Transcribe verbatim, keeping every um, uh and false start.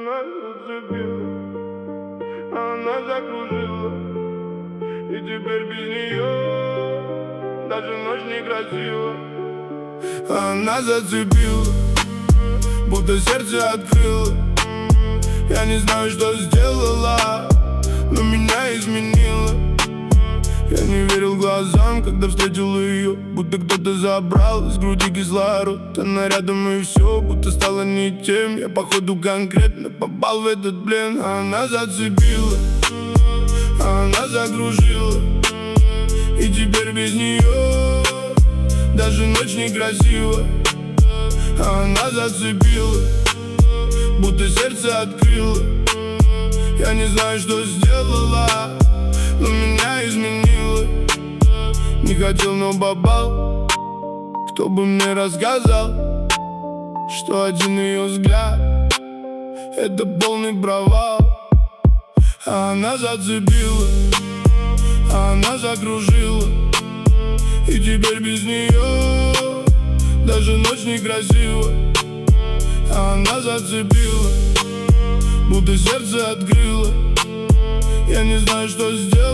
Она зацепила, она закружила, и теперь без нее даже ночь некрасива. Она зацепила, будто сердце открыла. Я не знаю, что сделала, но меня изменила. Я не верил глазам, когда встретил ее, будто кто-то забрал из груди кислород. Она рядом и все, будто стало не тем. Я походу конкретно попал в этот плен. Она зацепила, она закружила, и теперь без нее даже ночь некрасива. Она зацепила, будто сердце открыла. Я не знаю, что сделала, но меня изменила. Не хотел, но попал. Кто бы мне рассказал, что один ее взгляд — это полный провал. А она зацепила, она закружила, и теперь без нее даже ночь некрасива. Она зацепила, будто сердце открыла. Я не знаю, что сделать,